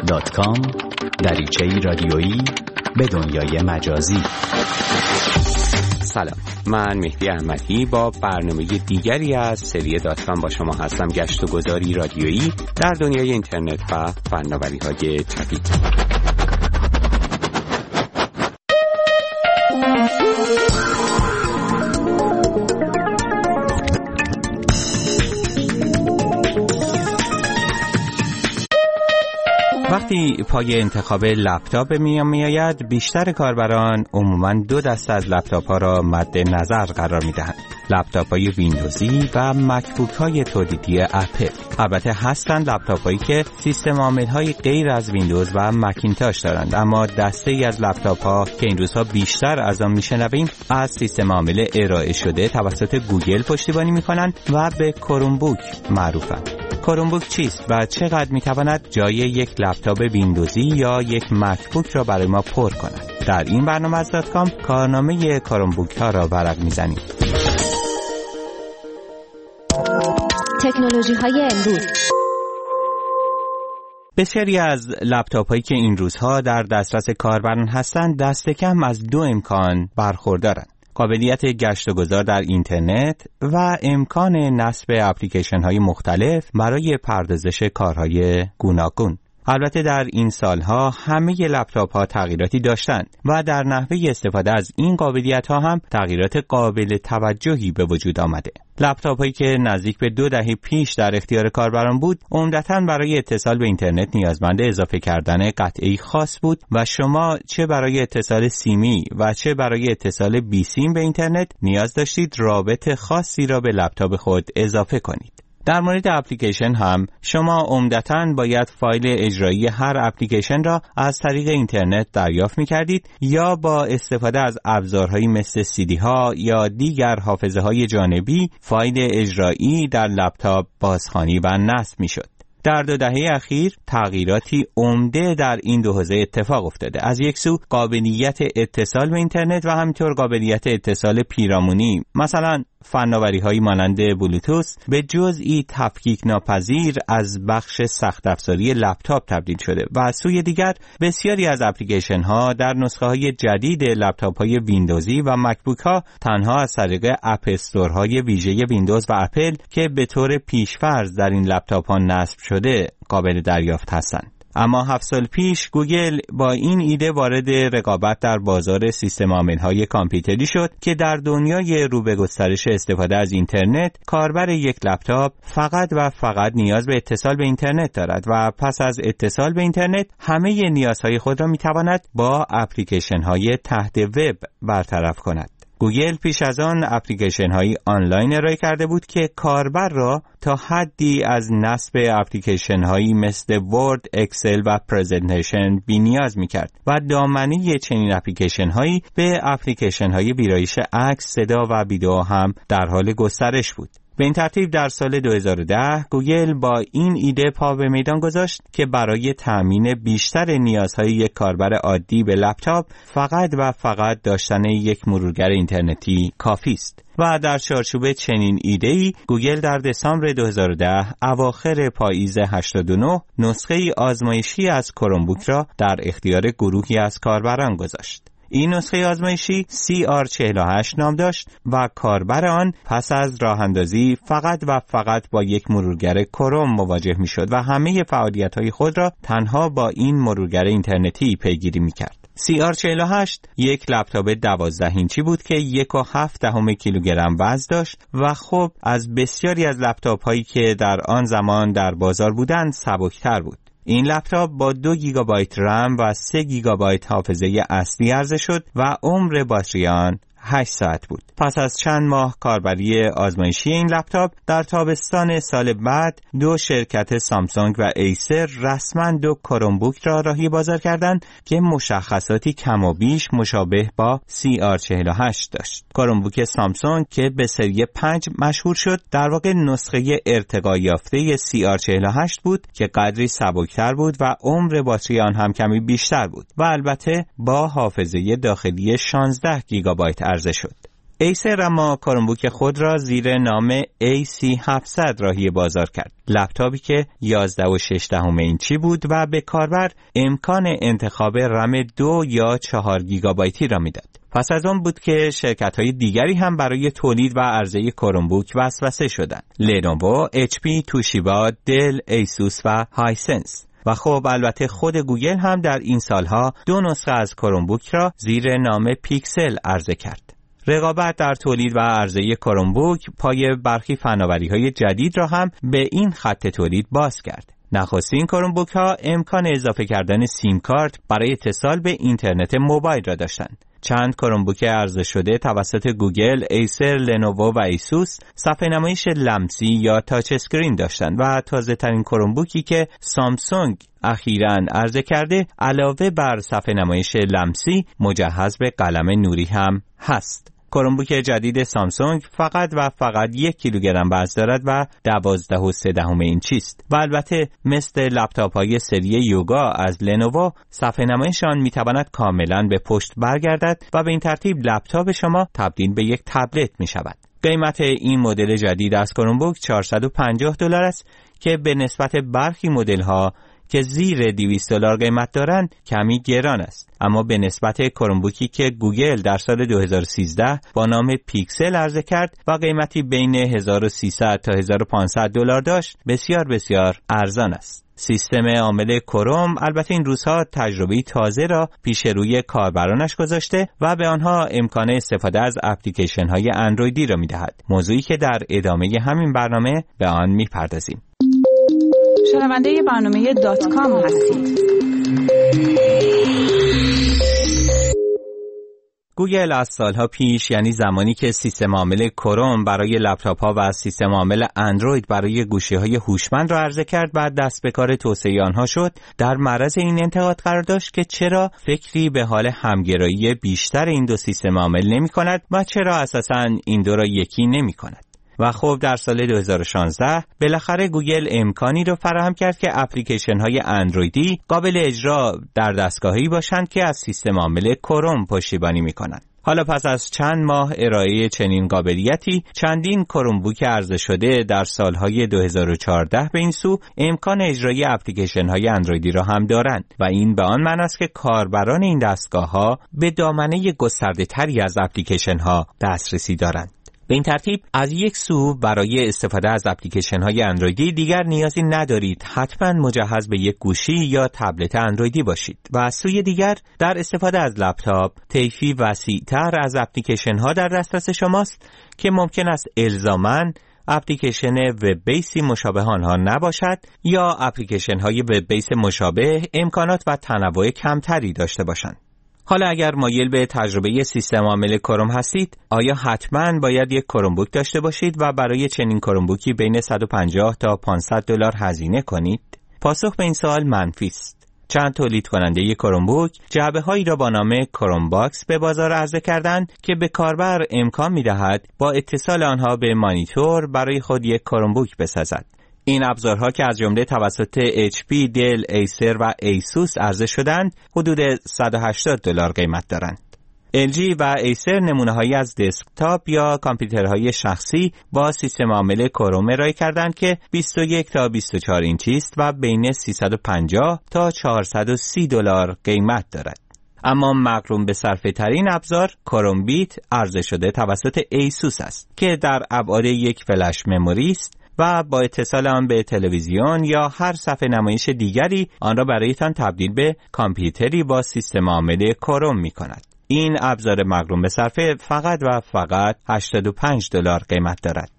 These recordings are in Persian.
www.facebook.com دریچه‌ای رادیویی به دنیای مجازی. سلام، من مهدی احمدی با برنامه دیگری از سری داتکام با شما هستم. گشت و گذاری رادیویی در دنیای اینترنت و فناوری‌های جدید. وقتی پای انتخاب لپتاپ میآید، بیشتر کاربران عموماً دو دسته از لپتاپ‌ها را مد نظر قرار می‌دهند: لپتاپ‌های ویندوزی و مک‌بوک‌های تولیدی اپل. البته هستند لپتاپ‌هایی که سیستم عامل‌های غیر از ویندوز و مکینتاش دارند، اما دسته‌ای از لپتاپ‌ها که این روزها بیشتر از آن می‌شنویم از سیستم عامل ارائه شده توسط گوگل پشتیبانی می‌کنند و به کرومبوک معروفند. کرومبوک چیست و چقدر میتواند جای یک لپتاپ ویندوزی یا یک مکبوک را برای ما پر کند؟ در این برنامه از داتکام کارنامه کرومبوک ها را ورق میزنیم. تکنولوژی های امروز. بسیاری از لپتاپ هایی که این روزها در دسترس کاربران هستند دست کم از دو امکان برخوردارند: قابلیت گشت و گذار در اینترنت و امکان نصب اپلیکیشن های مختلف برای پردازش کارهای گوناگون. البته در این سالها همه لپتاپ ها تغییراتی داشتند و در نحوه استفاده از این قابلیت ها هم تغییرات قابل توجهی به وجود آمده. لپتاپ هایی که نزدیک به 2 دهه پیش در اختیار کاربران بود عمدتاً برای اتصال به اینترنت نیازمند اضافه کردن قطعه‌ای خاص بود و شما چه برای اتصال سیمی و چه برای اتصال بی سیم به اینترنت نیاز داشتید رابط خاصی را به لپتاپ خود اضافه کنید. در مورد اپلیکیشن هم شما عمدتاً باید فایل اجرایی هر اپلیکیشن را از طریق اینترنت دریافت می‌کردید یا با استفاده از ابزارهایی مثل CD ها یا دیگر حافظه‌های جانبی فایل اجرایی در لپتاپ بازخوانی و نصب می‌شد. در 2 دهه اخیر تغییراتی عمده در این دو حوزه اتفاق افتاده. از یک سو قابلیت اتصال به اینترنت و همینطور قابلیت اتصال پیرامونی، مثلا فناوری‌هایی مانند بلوتوث، به جزئی تفکیک ناپذیر از بخش سخت افزاری لپتاپ تبدیل شده و از سوی دیگر بسیاری از اپلیکیشن‌ها در نسخه‌های جدید لپتاپ‌های ویندوزی و مکبوک‌ها تنها از طریق اپ استورهای ویژه ویندوز و اپل که به طور پیش‌فرض در این لپتاپ‌ها نصب شده قابل دریافت هستند. اما 7 سال پیش گوگل با این ایده وارد رقابت در بازار سیستم عامل‌های کامپیوتری شد که در دنیای رو به گسترش استفاده از اینترنت کاربر یک لپتاپ فقط و فقط نیاز به اتصال به اینترنت دارد و پس از اتصال به اینترنت همه نیازهای خود را می‌تواند با اپلیکیشن‌های تحت وب برطرف کند. گوگل پیش از آن اپلیکیشن هایی آنلاین ارائه کرده بود که کاربر را تا حدی از نصب اپلیکیشن هایی مثل ورد، اکسل و پرزنتیشن بی نیاز می کرد و دامنه چنین اپلیکیشن هایی به اپلیکیشن های ویرایش عکس، صدا و ویدیو هم در حال گسترش بود. به این ترتیب در سال 2010 گوگل با این ایده پا به میدان گذاشت که برای تأمین بیشتر نیازهای یک کاربر عادی به لپتاپ فقط و فقط داشتن یک مرورگر اینترنتی کافی است. و در چارچوب چنین ایده‌ای گوگل در دسامبر 2010 اواخر پاییز 89 نسخه آزمایشی از کرومبوک را در اختیار گروهی از کاربران گذاشت. این نسخه آزمایشی CR48 نام داشت و کاربر آن پس از راه اندازی فقط و فقط با یک مرورگر کروم مواجه می شد و همه فعالیت‌های خود را تنها با این مرورگر اینترنتی پیگیری می کرد. CR48 یک لپتاپ 12 اینچی بود که 1.7 کیلوگرم وزن داشت و خب از بسیاری از لپتاپ هایی که در آن زمان در بازار بودند سبکتر بود. این لپتاپ با 2 گیگابایت رم و 3 گیگابایت حافظه اصلی عرضه شد و عمر باتری آن 8 ساعت بود. پس از چند ماه کاربری آزمایشی این لپتاپ در تابستان سال بعد 2 شرکت سامسونگ و ایسر رسما 2 کرومبوک را راهی بازار کردند که مشخصاتی کم و بیش مشابه با CR48 داشت. کرومبوک سامسونگ که به سری 5 مشهور شد در واقع نسخه ارتقا یافته CR48 بود که قدری سبکتر بود و عمر باتری آن هم کمی بیشتر بود و البته با حافظه داخلی 16 گیگابایت عرضه شد. ایسر اما کرومبوک خود را زیر نام AC700 راهی بازار کرد. لپتاپی که 11.6 اینچی بود و به کاربر امکان انتخاب رم 2 یا 4 گیگابایتی را میداد. پس از آن بود که شرکت‌های دیگری هم برای تولید و عرضه کرومبوک وسوسه شدند. لنوو، HP، توشیبا، دل، ایسوس و هایسنس. و خب البته خود گوگل هم در این سالها 2 نسخه از کرومبوک را زیر نام پیکسل عرضه کرد. رقابت در تولید و عرضه کرومبوک پای برخی فناوری‌های جدید را هم به این خط تولید باز کرد. نخستین کرومبوک ها امکان اضافه کردن سیم کارت برای اتصال به اینترنت موبایل را داشتند. چند کرومبوک عرضه شده توسط گوگل، ایسر، لنوو و ایسوس صفحه نمایش لمسی یا تاچ اسکرین داشتند و تازه ترین کرومبوکی که سامسونگ اخیراً عرضه کرده علاوه بر صفحه نمایش لمسی مجهز به قلم نوری هم هست. کرومبوک جدید سامسونگ فقط 1 کیلوگرم وزن دارد و 12.3 اینچی است و البته مثل لپتاپ‌های سری یوگا از لنوو صفحه نمایش آن می‌تواند کاملاً به پشت برگردد و به این ترتیب لپتاپ شما تبدیل به یک تبلت می‌شود. قیمت این مدل جدید از کرومبوک $450 است که به نسبت برخی مدل‌ها که زیر $200 قیمت دارند کمی گران است، اما به نسبت کرومبوکی که گوگل در سال 2013 با نام پیکسل عرضه کرد و قیمتی بین $1300 تا $1500 داشت بسیار ارزان است. سیستم عامل کروم البته این روزها تجربه تازه را پیش روی کاربرانش گذاشته و به آنها امکان استفاده از اپلیکیشن های اندرویدی را می‌دهد، موضوعی که در ادامه همین برنامه به آن می‌پردازیم. شنونده برنامه .com هستید. گوگل از سالها پیش، یعنی زمانی که سیستم عامل کروم برای لپتاپ‌ها و سیستم عامل اندروید برای گوشی‌های هوشمند را عرضه کرد و دست به کار توسعه آنها شد، در معرض این انتقاد قرار داشت که چرا فکری به حال همگرایی بیشتر این دو سیستم عامل نمی‌کند و چرا اساساً این دو را یکی نمی‌کند. و خب در سال 2016 بالاخره گوگل امکانی رو فراهم کرد که اپلیکیشن های اندرویدی قابل اجرا در دستگاهی باشند که از سیستم عامل کروم پشتیبانی میکنند. حالا پس از چند ماه ارائه چنین قابلیتی، چندین کرومبوک عرضه شده در سالهای 2014 به این سو امکان اجرای اپلیکیشن های اندرویدی را هم دارند و این به آن معنی است که کاربران این دستگاه ها به دامنه گسترده تری از اپلیکیشن ها دسترسی دارند. به این ترتیب از یک سو برای استفاده از اپلیکیشن های اندرویدی دیگر نیازی ندارید حتما مجهز به یک گوشی یا تبلت اندرویدی باشید و از سوی دیگر در استفاده از لپتاپ طیفی وسیع‌تر از اپلیکیشن ها در دسترس شماست که ممکن است الزاماً اپلیکیشن وب بیسی مشابه آنها نباشد یا اپلیکیشن های وب بیس مشابه امکانات و تنوع کمتری داشته باشند. حالا اگر مایل به تجربه سیستم عامل کروم هستید، آیا حتماً باید یک کرومبوک داشته باشید و برای چنین کرومبوکی بین $150 تا $500 هزینه کنید؟ پاسخ به این سوال منفی است. چند تولید کننده یک کرومبوک جعبه‌هایی را با نام کروم باکس به بازار عرضه کردند که به کاربر امکان می‌دهد با اتصال آنها به مانیتور برای خود یک کرومبوک بسازد. این ابزارها که از جمله توسط HP، دل، ایسر و ایسوس عرضه شدند حدود $180 قیمت دارند. LG و ایسر نمونه‌هایی از دسکتاپ یا کامپیوترهای شخصی با سیستم عامل کروم ارائه کردند که 21 تا 24 اینچی است و بین $350 تا $430 قیمت دارد. اما مقرون به صرفه ترین ابزار کروم بیت عرضه شده توسط ایسوس است که در ابعاد یک فلش مموری است و با اتصال آن به تلویزیون یا هر صفحه نمایش دیگری آن را برایتان تبدیل به کامپیوتری با سیستم عامل کروم می کند. این ابزار مقرون به صرفه فقط و فقط $85 قیمت دارد.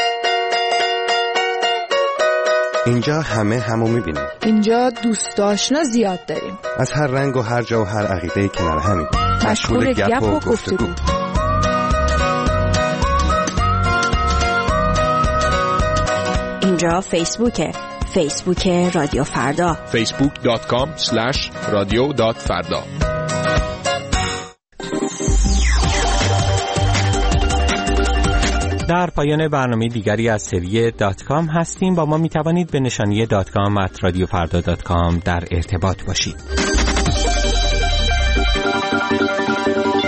اینجا همو میبینیم. اینجا دوست آشنا زیاد داریم. از هر رنگ و هر جا و هر عقیده‌ای کنار همیم. مشغول گپ و گفتگو. اینجا فیسبوک رادیو فردا. facebook.com/radio.farda. در پایان برنامه دیگری از سری .com هستیم. با ما می توانید به نشانی .com@radiofarda.com در ارتباط باشید.